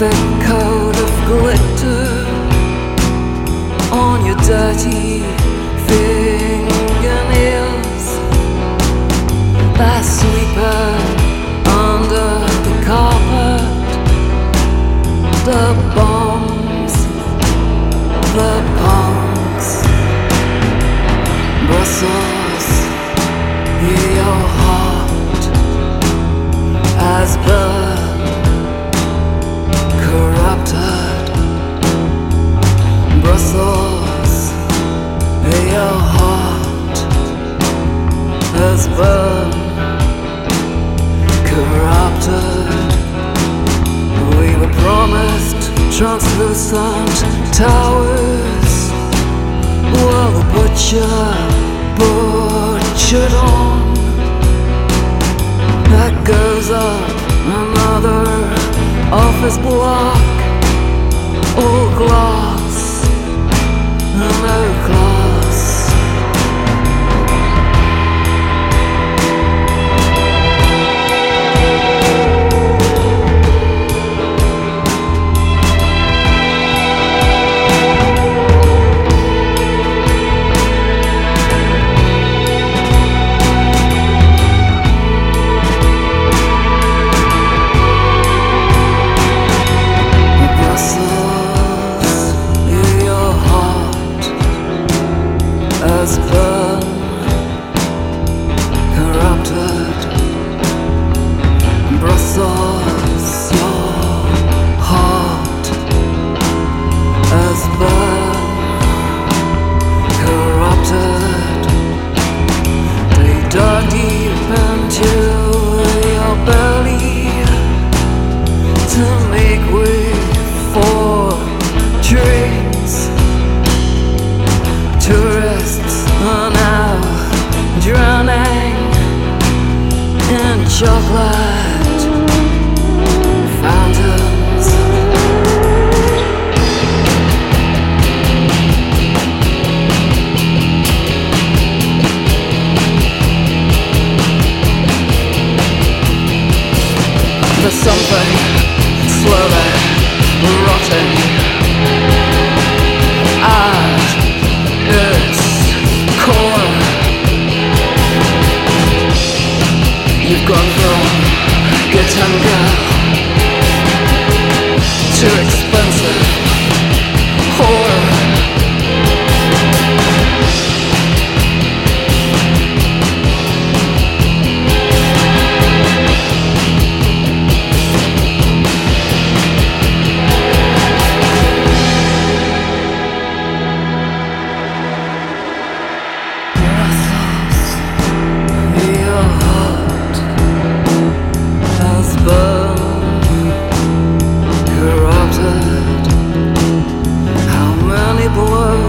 thick coat of glitter on your dirty fingernails. That sweeper under the carpet, the bombs, the punks, Brussels, your heart has burned, corrupted. Brussels, your heart has burned, corrupted. We were promised translucent towers, while the butcher butchered on. That goes up another office block, all glass, no glass. Has burned, corrupted. Brussels, your heart has burned, corrupted. They dug deep into your belly to make way for drinks. Tourists are now drowning in chocolate fountains. There's something slowly rotting at its core. You've gone from guitar girl to expensive whore.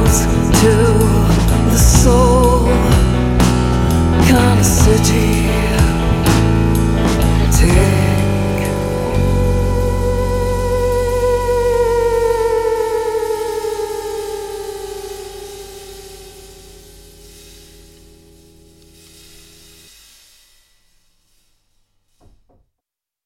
To the soul, kind of city